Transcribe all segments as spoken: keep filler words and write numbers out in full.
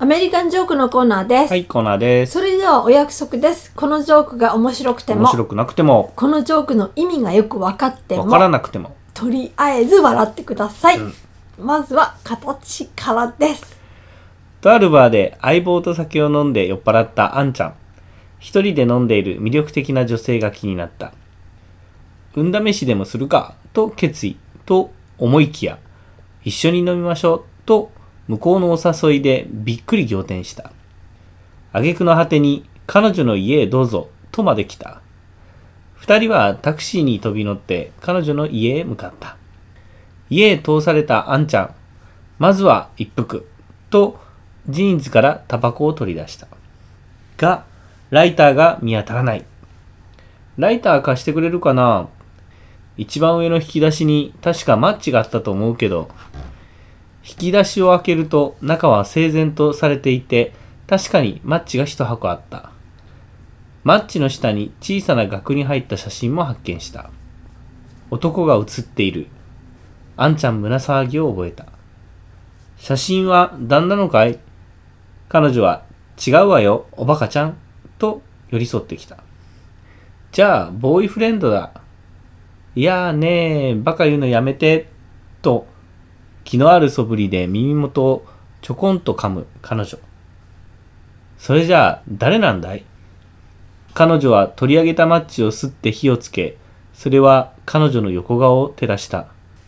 メリカンジョークのコーナーです。 はい、コーナーです。 それではお約束です。このジョークが面白くても面白くなくても、 このジョークの意味がよく分かっても分からなくても、 とりあえず笑ってください、うん、まずは形からです。 とあるバーで相棒と酒を飲んで酔っ払ったあんちゃん。一人で飲んでいる魅力的な女性が気になった。運試しでもするかと決意と思いきや、一緒に飲みましょうと向こうのお誘いでびっくり仰天した。挙句の果てに彼女の家へどうぞとまで来た。二人はタクシーに飛び乗って彼女の家へ向かった。家へ通されたあんちゃん、まずは一服とジーンズからタバコを取り出した。が、ライターが見当たらない。ライター貸してくれるかな？一番上の引き出しに確かマッチがあったと思うけど、引き出しを開けると中は整然とされていて、確かにマッチが一箱あった。マッチの下に小さな額に入った写真も発見した。男が写っている。あんちゃん胸騒ぎを覚えた。写真は旦那のかい？彼女は違うわよ、おバカちゃんと寄り添ってきた。じゃあボーイフレンドだ。いやーねー、バカ言うのやめてと気のある素振りで耳元をちょこんと噛む彼女。それじゃあ誰なんだい？彼女は取り上げたマッチを吸って火をつけ、それは彼女の横顔を照らした。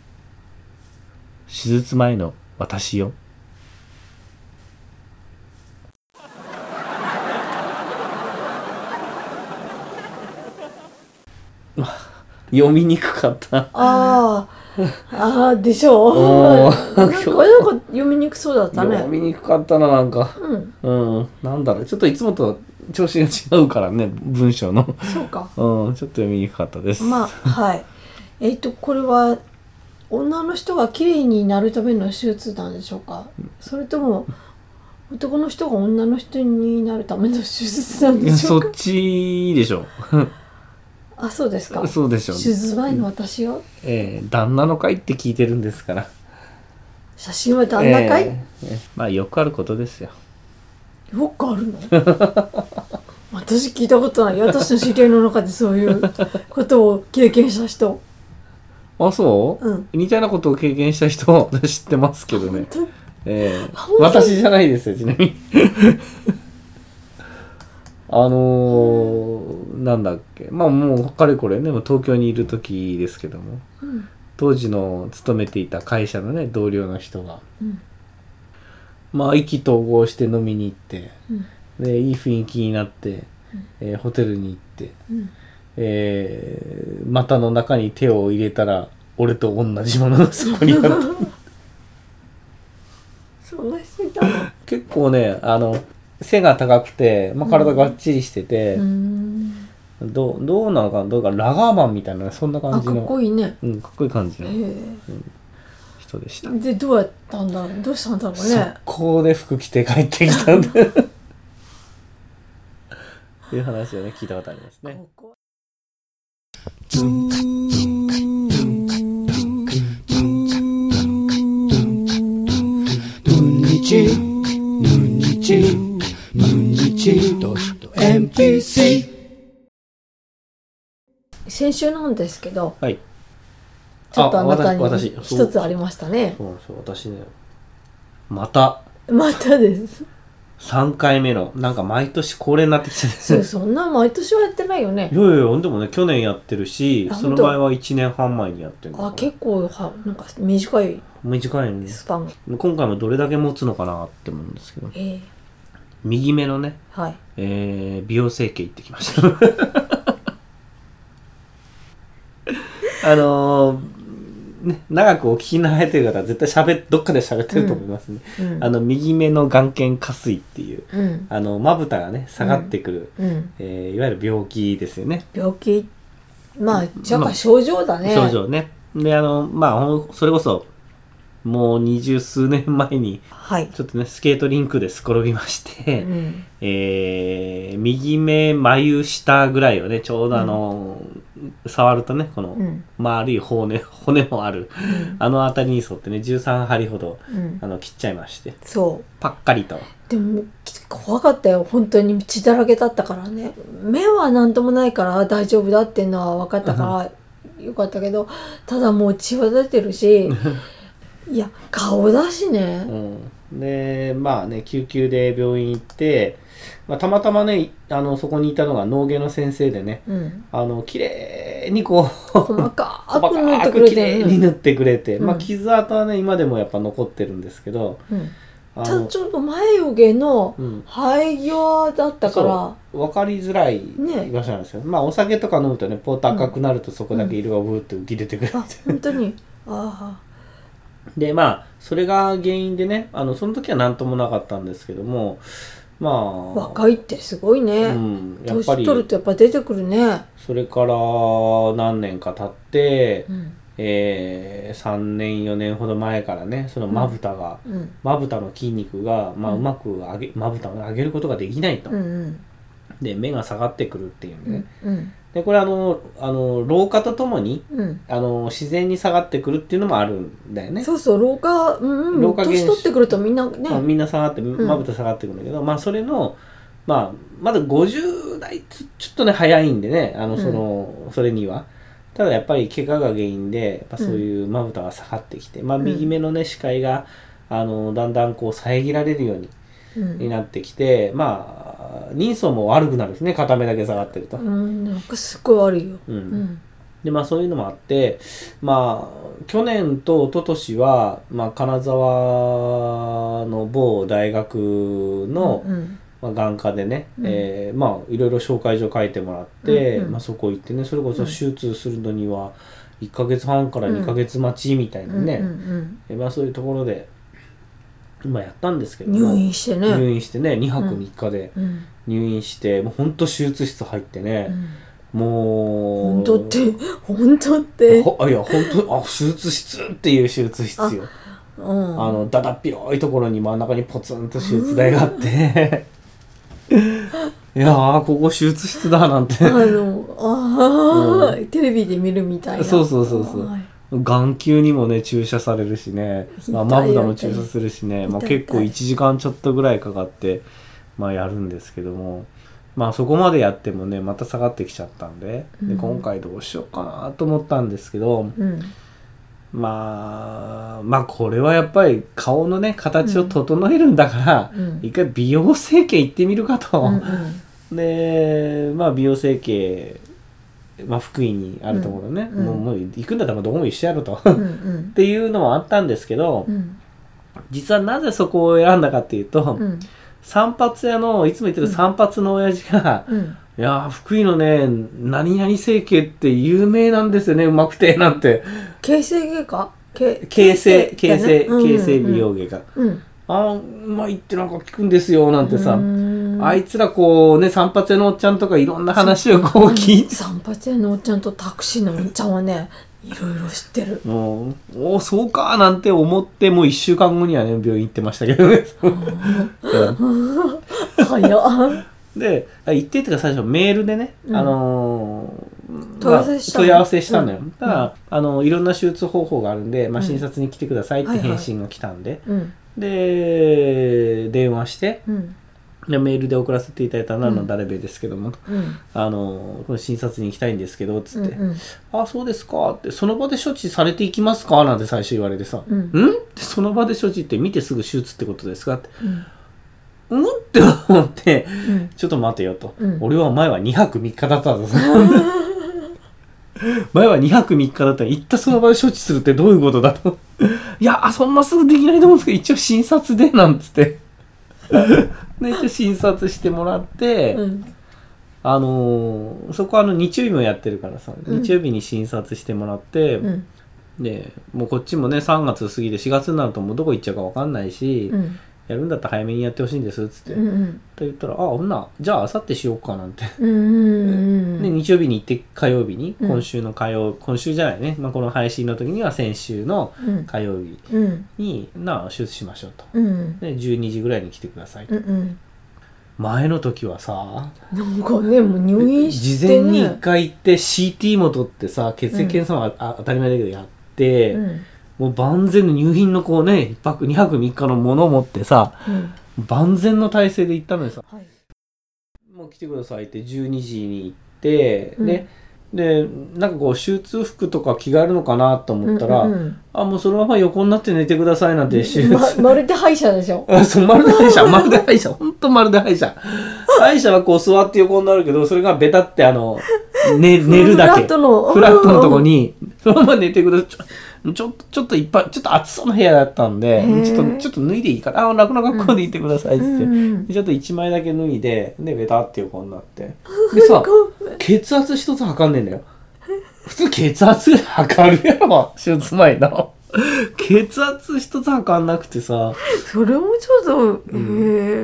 手術前の私よ。読みにくかった。 ああでしょう。なんかなんか読みにくそうだったね。 読みにくかったな、なんか。うん、うん、なんだろう、ちょっといつもと調子が違うからね、文章の。 そうか。 うん、ちょっと読みにくかったです。 まあはい。えっとこれは女の人が綺麗になるための手術なんでしょうか。それとも男の人が女の人になるための手術なんでしょうか。 そっちでしょ。 あ、そうですか。 そうでしょう。 手術前の私よ。 ええー、旦那の会って聞いてるんですから。 写真は旦那会？ えー、まあよくあることですよ。 よくあるの？私聞いたことない。私の知り合いの中でそういうことを経験した人。 あ、そう？うん。似たようなことを経験した人は知ってますけどね。えー、私じゃないですよ、ちなみに。あのー、なんだっけ、まあもうかれこれね、東京にいる時ですけども、うん、当時の勤めていた会社のね同僚の人が、うん、まあ意気投合して飲みに行って、うん、でいい雰囲気になって、うん、えー、ホテルに行って、うん、えー、股の中に手を入れたら俺と同じものがそこにあった。 そんな人いたの？ 結構ね、あの背が高くて、まあ、体がっちりしてて、うん、ど, うどうなのかな、どうかラガーマンみたいな、そんな感じの、 あ、かっこいいね、 うん、かっこいい感じの、うん、人でした。 でどうやったんだろう、どうしたんだろうね。 速攻で服着て帰ってきたんでっていう話をね聞いたことありますね。 先週なんですけど、 はい、 ちょっとあなたに一つありましたね。 そうそう、私ね、またまたですさんかいめの、なんか毎年恒例になってきてる。 そう、そんな毎年はやってないよね。 いやいやいや、でもね、去年やってるし、その前はいちねんはん前にやってる。 あ、結構はなんか短い短いねスパン。 今回もどれだけ持つのかなって思うんですけど、えー、右目のね、はい、えー、美容整形行ってきましたあのーね、長くお聞きになられてる方は絶対しゃべどっかで喋ってると思いますね、うんうん、あの右目の眼瞼下垂っていう、うん、あのまぶたがね下がってくる、うん、えー、いわゆる病気ですよね。 病気、まあじゃあ症状だね、 症状ね。で、あのまあそれこそもう二十数年前にちょっとね、はい、スケートリンクで転びまして、うん、えー、右目眉下ぐらいをねちょうどあの、うん、触るとねこの丸い骨、骨もある、うん、あの辺りに沿ってねじゅうさんはりほど、うん、あの切っちゃいまして、 そうパッカリとでも怖かったよ本当に血だらけだったからね。目はなんともないから大丈夫だっていうのは分かったからよかったけど、ただもう血は出てるしいや顔だしね、 うん、でまあね救急で病院行って、まあ、たまたまねあのそこにいたのが脳外の先生でね、 うん、 あの綺麗にこう細かく塗ってく綺れて麗に塗ってくれて、 うん、 まあ傷跡はね今でもやっぱ残ってるんですけど、 うん、 あのただちょっと眉毛のうん生え際だったから、 分かりづらいね場所なんですよ、まあお酒とか飲むとねポーッと赤くなるとそこだけ色がブーッと浮き出てくる、 あ本当にあでまあそれが原因でねあのその時は何ともなかったんですけどもまあ若いってすごいね、 うん、やっ年ぱり取るとやっぱ出てくるね、 それから何年か経って、 うんえー、さんねんよねんほど前からねそのまぶたがうんまぶたの筋肉が、まあ、 ううんまく上げまぶたを上げることができないと、 うんうんで目が下がってくるっていうんでうね、 んうんでこれあのあの老化とともにうんあの自然に下がってくるっていうのもあるんだよね。 そうそう老化、うんうん、 老化現象年取ってくるとみんなね、 まあ、みんな下がってんまぶた下がってくるんだけど、まあそれの、まあ、まだごじゅう代ちょちょっとね早いんでねあのその、それにはただやっぱり怪我が原因でやっぱそういうまぶたが下がってきて、まあ、右目のね視界があのだんだんこう遮られるようにうんになってきて、まあ人相も悪くなるんですね片目だけ下がってると。 うん、なんかすっごい悪いよ、 うんうんでまあそういうのもあってまあ去年と一昨年は、まあ、金沢の某大学の、 うんまあ、眼科でね、 うんえーまあいろいろ紹介状書いてもらって、 うんうんまあ、そこ行ってねそれこそ手術するのにはいっかげつはんからにかげつ待ちみたいなね、 うんうんえまあ、そういうところで今やったんですけども入院してね入院してねにはくみっかでうん入院して、もうほんと手術室入ってね、 うんもう本当って本当ってほあいや本当あ手術室っていう手術室ようあんのだだっ広いところに真ん中にポツンと手術台があっていやーここ手術室だなんてあのああ、 うテレビで見るみたいなそうそうそうそうはい眼球にもね注射されるしね、まあ、まぶたも注射するしね、まあ、 痛い痛い結構いちじかんちょっとぐらいかかってまあやるんですけどもまあそこまでやってもねまた下がってきちゃったんで、でうん今回どうしようかなと思ったんですけど、 うんまあまあこれはやっぱり顔のね形を整えるんだから、 うん一回美容整形行ってみるかと、 うんうんでまあ美容整形、まあ、福井にあるところね、 うんもうもう行くんだったらどこも一緒やろと、 うんうっんていうのもあったんですけど、 うん実はなぜそこを選んだかっていうと、 うん散髪屋のいつも言ってる散髪の親父が、 うんいやー福井のね何々整形って有名なんですよねうまくてなんて形成外科け形成形成だね形成美容外科、 うんあーうまいってなんか聞くんですよなんてさ、 うんあいつらこうね散髪屋のおっちゃんとかいろんな話をこう聞いて散髪屋のおっちゃんとタクシーのおっちゃんはねいろいろ知ってるもうおそうかなんて思ってもういっしゅうかんごにはね病院行ってましたけどね早っであ行ってっていうか最初メールでね、 うんあのー問い合わせしたのまあ問い合わせしたのよ、 うんただ、あのいろんな手術方法があるんで、まあ、 うん診察に来てくださいってはいはい返信が来たんで、 うんで電話してうんでメールで送らせていただいたのは、 うんあの誰べですけども、 うんあのこの診察に行きたいんですけどつって、 うんうんあそうですかってその場で処置されていきますかなんて最初言われてさ、 うんんってその場で処置って見てすぐ手術ってことですかってうんうんって思ってうんちょっと待てよと、 うん俺は前はにはくみっかだったんだぞ前はにはくみっかだったら行ったその場で処置するってどういうことだといやあそんなすぐできないと思うんですけど一応診察でなんつってで一応診察してもらって、 うんあのーそこはあの日曜日もやってるからさ、 うん日曜日に診察してもらって、 うんでもうこっちもねさんがつ過ぎてしがつになるともうどこ行っちゃうか分かんないし、 うんやるんだったら早めにやってほしいんですっつって、 うんうんと言ったら「あほんなじゃああさってしようか」なんて、 うんうんで日曜日に行って火曜日に、 うん今週の火曜今週じゃないね、まあ、この配信の時には先週のうん火曜日うんになあ手術しましょうと、 うんでじゅうにじぐらいに来てくださいと、 うんうん前の時はさなんかねもう入院してね事前にいっかい行って シーティー も取ってさ血液検査は、あ当たり前だけどやって、 うんもう万全の入院のこうねいっぱくにはくみっかのものを持ってさうん万全の体制で行ったのにさ、 はい、 もう来てくださいってじゅうにじに行って、 うん、 ね、でなんかこう手術服とか着替えるのかなと思ったら、 うんうんうん、 あもうそのまま横になって寝てくださいなんて手術、 ま、まるで歯医者でしょ。 あそうまるで歯医者まるで歯医者ほんとまるで歯医者歯医者はこう座って横になるけどそれがベタってあの、ね、寝るだけフラットのフラットのとこにそのまま寝てください。ちょちょっとちょっといっぱいちょっと暑そうな部屋だったんでちょっとちょっと脱いでいいからあ楽な格好でいてくださいって言って、 うん、 ちょっといちまいだけ脱いででベタって横になってでさ血圧一つ測んねえんだよ。普通血圧測るやろ手術前の血圧一つ測んなくてさそれもちょっと、うん、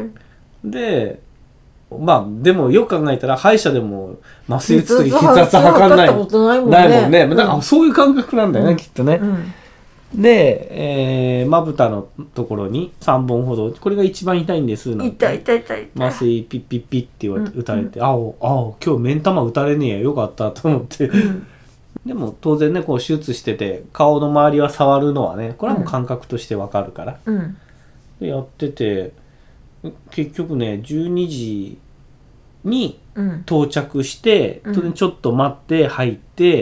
へでまあでもよく考えたら歯医者でも麻酔打つ時血圧測んない測ったことないもんね。 ないもんね。だからそういう感覚なんだよね、うん、きっとね、 うん、 で、えー、まぶたのところにさんぼんほどこれが一番痛いんですなんて痛い痛い痛い麻酔ピッピッピッって言われて打たれて、うん、あおあお今日目ん玉打たれねえやよかったと思って、うん、でも当然ねこう手術してて顔の周りは触るのはねこれはもう感覚としてわかるから、うん、でやってて結局ねじゅうにじに到着して、うん、それでちょっと待って入って、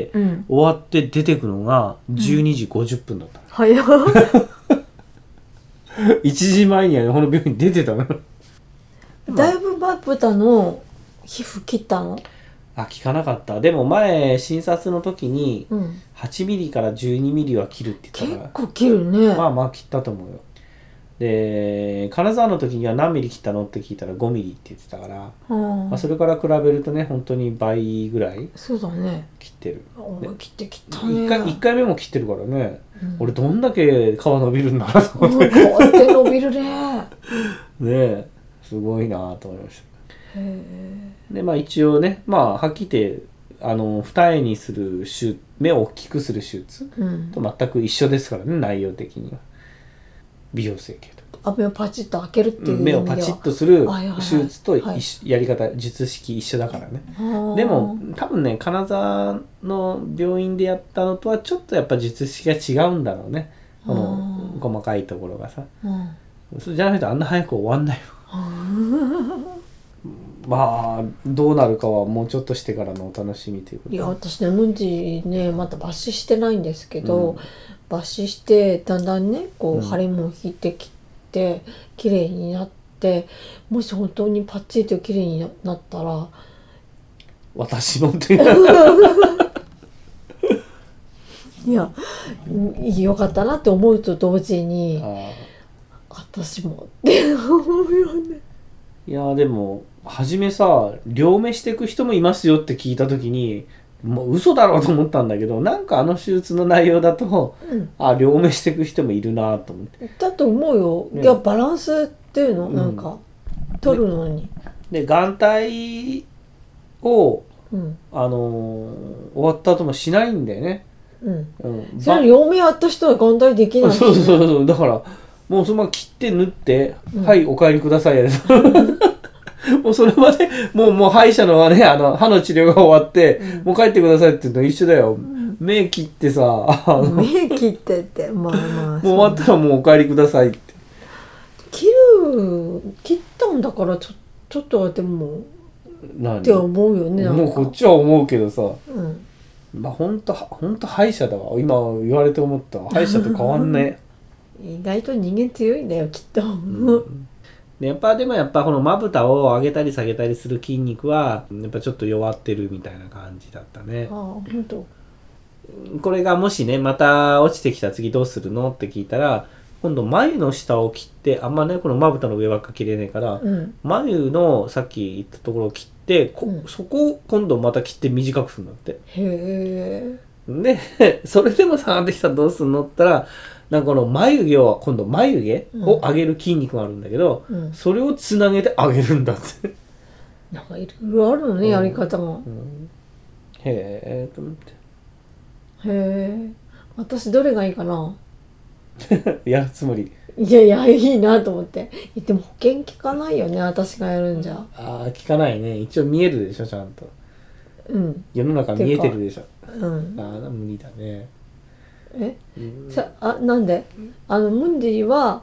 うん、終わって出てくのがじゅうにじごじゅっぷんだった、うん、 早っいちじまえにはこの病院出てたのだいぶまぶたの皮膚切ったの？ あ聞かなかった。でも前診察の時にはちミリからじゅうにミリは切るって言ったから結構切るね。 まあまあ切ったと思うよ。で金沢の時には何ミリ切ったのって聞いたらごミリって言ってたから、まあ、それから比べるとね本当に倍ぐらいそうだね切ってる。 切って切ったね。 いっかい、いっかいめも切ってるからね、うん、俺どんだけ皮伸びるんだなと思って、 うん、こうやって伸びるねねえすごいなと思いました。へでまあ一応ねまあはっきり言ってあの二重にする手目を大きくする手術と全く一緒ですからね、うん、内容的には美容整形と目をパチッと開けるっていう意味では目をパチッとする手術と、はいはい、やり方術式一緒だからね。でも多分ね金沢の病院でやったのとはちょっとやっぱ術式が違うんだろうねこの細かいところがさ、うん、それじゃないとあんな早く終わんないよまあどうなるかはもうちょっとしてからのお楽しみということで。 いや私ねムンジねまだ抜歯してないんですけど、うん、抜歯してだんだんねこう腫れも引いてきて綺麗になってもし本当にパッチリと綺麗になったら私もっていやよかったなって思うと同時に私もって思うよね。 いやでも初めさ両目していく人もいますよって聞いた時にもう嘘だろうと思ったんだけどなんかあの手術の内容だと、うん、あ両目していく人もいるなと思って。 だと思うよ、ね、いやバランスっていうの、うん、なんか取るのにで眼帯を、うん、あのー、終わった後もしないんだよね。 うんうん、それ両目やった人は眼帯できない、ね、 そうそうそうだからもうそのまま切って縫って、うん、はいお帰りくださいもうそれまでもうもう歯医者のはねあの歯の治療が終わって、うん、もう帰ってくださいって言うの一緒だよ、うん、目切ってさ目切ってってまあまあもう終わったらもうお帰りくださいって切る切ったんだからちょちょっとはでもって思うよね。 もうこっちは思うけどさ、うん、まあほんとほんと歯医者だわ今言われて思った歯医者と変わんね意外と人間強いんだよきっと、 うんでやっぱでもやっぱこのまぶたを上げたり下げたりする筋肉はやっぱちょっと弱ってるみたいな感じだったね。 ああ本当。 これがもしねまた落ちてきた次どうするのって聞いたら今度眉の下を切ってあんまねこのまぶたの上ばっか切れねえから、うん、眉のさっき言ったところを切ってこ、うん、そこを今度また切って短くするんだって。 へえ。でそれでも下がってきたらどうするのって言ったらなんかこの眉毛を今度眉毛を上げる筋肉があるんだけど、うん、それをつなげて上げるんだってなんかいろいろあるのね、うん、やり方が、うん、 へえと思ってへえ私どれがいいかなやるつもりいやいやいいなと思ってでも保険効かないよね私がやるんじゃ。 ああ効かないね一応見えるでしょちゃんと、 うん、 世の中見えてるでしょ、 うん、 ああ無理だねえ、うん、さあなんであのムンディは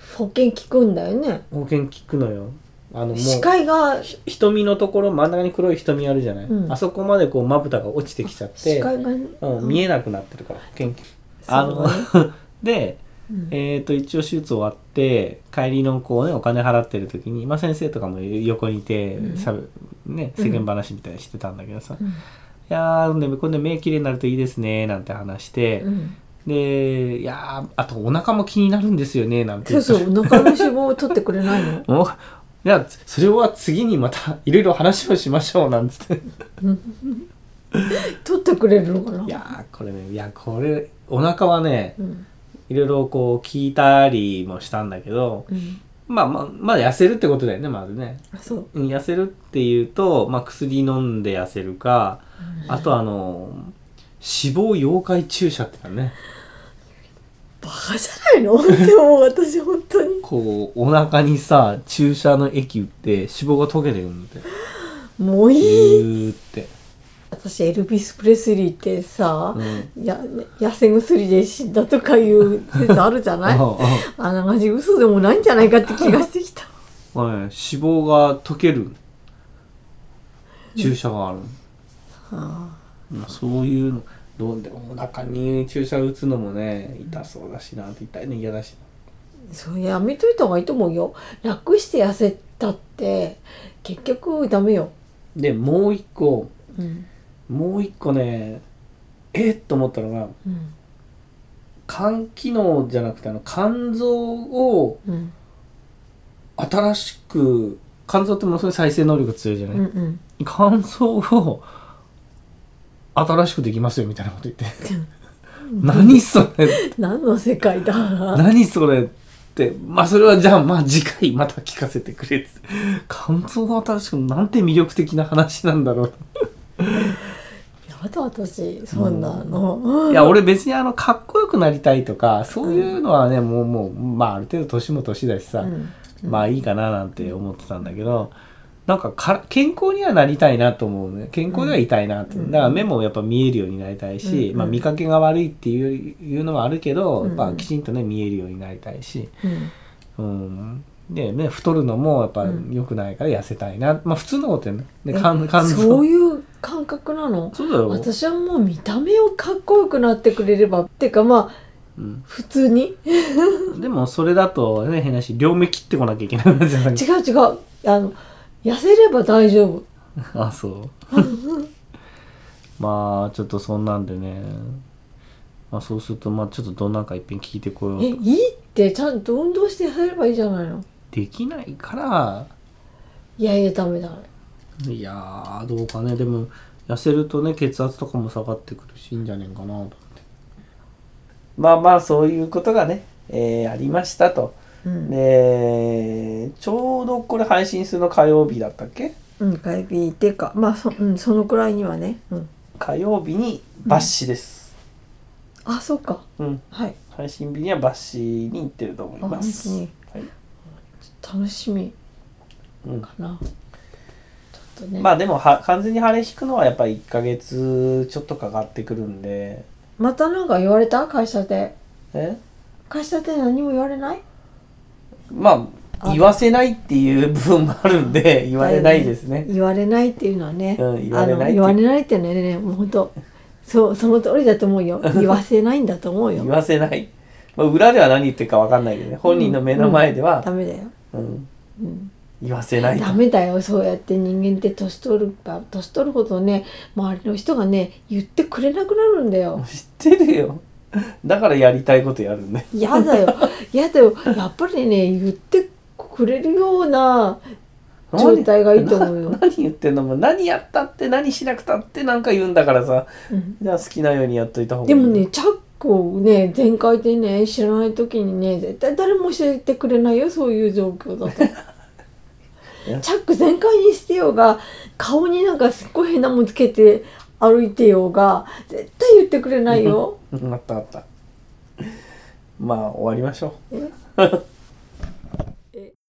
保険効くんだよね。 保険効くのよ。あのもう視界が瞳のところ真ん中に黒い瞳あるじゃない、 うん、 あそこまでこうまぶたが落ちてきちゃって視界が、ね、 うん、見えなくなってるから保険効く、あので、うん、えー、と一応手術終わって帰りのこう、ね、お金払ってる時に、まあ、先生とかも横にいて、うんしゃべね、世間話みたいにしてたんだけどさ、うん、いやーでこれで目きれいになるといいですねなんて話して、うん、でいやあとお腹も気になるんですよねなんて言って、 そうそうお腹の脂肪を取ってくれないのもういやそれは次にまたいろいろ話をしましょうなんつって取ってくれるのかな。 いやこれねいやこれお腹はね、うん、いろいろこう聞いたりもしたんだけど、うん、まあまあまあ痩せるってことだよねまずね。 あそう、 痩せるっていうと、まあ、薬飲んで痩せるか、うん、あとあの脂肪溶解注射ってのね。 バカじゃないのでも私本当にこうお腹にさ注射の液打って脂肪が溶けてるんでもういいーって私エルビス・プレスリーってさ、うん、や痩せ薬で死んだとかいう説あるじゃないあながち嘘でもないんじゃないかって気がしてきた、 はい、脂肪が溶ける注射がある、うんはあまあ、そういうのどうでもお腹に注射打つのもね痛そうだしなって痛いの嫌だしな。それやめといた方がいいと思うよ。楽して痩せたって結局ダメよ。 でもう一個、うん、もう一個ねえっと思ったのが、うん、肝機能じゃなくてあの肝臓を新しく、肝臓ってものすごい再生能力が強いじゃない、うんうん、肝臓を新しくできますよみたいなこと言って何それ何の世界だ何それってまあそれはじゃあまあ次回また聞かせてくれって肝臓が新しくなんて魅力的な話なんだろうやだ私そんなの、うん、 いや俺別にあのかっこよくなりたいとかそういうのはね、うん、もうもうまあある程度年も年だしさ、うんうん、まあいいかななんて思ってたんだけどなんかか健康にはなりたいなと思うね。健康ではいたいなと、うん、だから目もやっぱ見えるようになりたいし、うんまあ、見かけが悪いっていういうのはあるけど、うん、やっぱきちんとね見えるようになりたいし、うんうん、でね太るのもやっぱ良くないから痩せたいな、まあ普通のことやね。で肝臓そういう感覚なの？ そうだよ。 私はもう見た目をかっこよくなってくれればってかまあ、うん、普通にでもそれだとね変なし両目切ってこなきゃいけないんじゃない？ 違う違うあの痩せれば大丈夫あそうまあちょっとそんなんでね、まあ、そうするとまあちょっとどんなんか一遍聞いてこようと。 えいいってちゃんと運動して痩せればいいじゃないの。 できないからいやいやダメだ。 いやーどうかね。でも痩せるとね血圧とかも下がってくるしいいんじゃねえかなと思って。まあまあそういうことがね、えー、ありましたと。うん、でちょうどこれ配信するの火曜日だったっけ？ うん火曜日っていうかまあ そ,、うん、そのくらいにはね、うん、 火曜日に抜歯です、 うん、あそうか、 うんはい、配信日には抜歯に行ってると思います。はい、 楽しみかな、うん、ちょっとね。 まあでもは完全に腫れ引くのはやっぱりいっかげつちょっとかかってくるんで。 またなんか言われた？会社でえ会社で何も言われない？ まあ言わせないっていう部分もあるんで言われないですね。 言われないっていうのはね、 うん、言われないって言われないっていうのはねもう本当そうその通りだと思うよ。言わせないんだと思うよ。 言わせない、まあ、裏では何言ってるか分かんないけどね本人の目の前では、 うんうん、ダメだよ、 うんうん、言わせないとダメだよ。そうやって人間って年取るか年取るほどね周りの人がね言ってくれなくなるんだよ。 知ってるよ。だからやりたいことやるね。 やだよやだよ。やっぱりね言ってくれるような状態がいいと思うよ。 何, 何言ってんのも何やったって何しなくたってなんか言うんだからさ、うん、じゃあ好きなようにやっといた方がいい。 でもねチャックをね全開でね知らない時にね絶対誰も教えてくれないよそういう状況だとチャック全開にしてようが顔になんかすっごい変なもんつけて歩いてようが絶対言ってくれないよ。 あったあった。まあ終わりましょう。え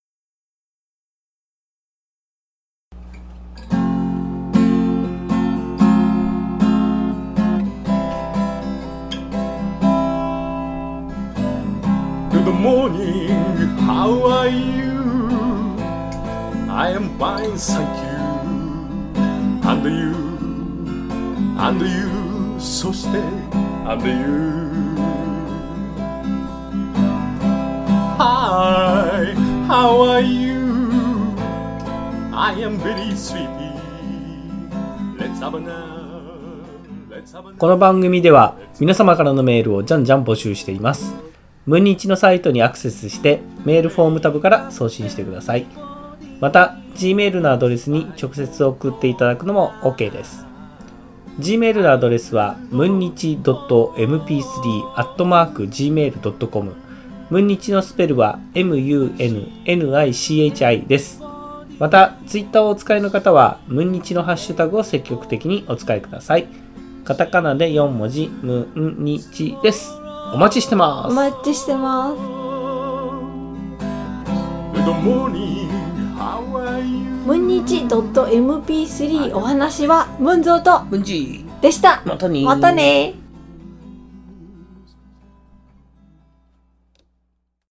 In the morning, how are you? I am fine, thank you. And you, and you, そして and you. Hi, how are you? I am very sleepy. Let's have a nap. この番組では皆様からのメールをじゃんじゃん募集しています。ムンニチのサイトにアクセスしてメールフォームタブから送信してください。また Gmail のアドレスに直接送っていただくのも OK です。 Gmail のアドレスは ムンニチ ドット エムピースリー アットマーク ジーメール ドットコム ムンニチのスペルは エムユーエヌエヌアイシーエイチアイ です。また Twitter をお使いの方はムンニチのハッシュタグを積極的にお使いください。カタカナでよんもじムンニチです。お待ちしてます。 お待ちしてます。 Good morning, how are you? ムンニチ ドットエムピースリー お話はムンゾーとムンジでした。 ーまたねーまたね。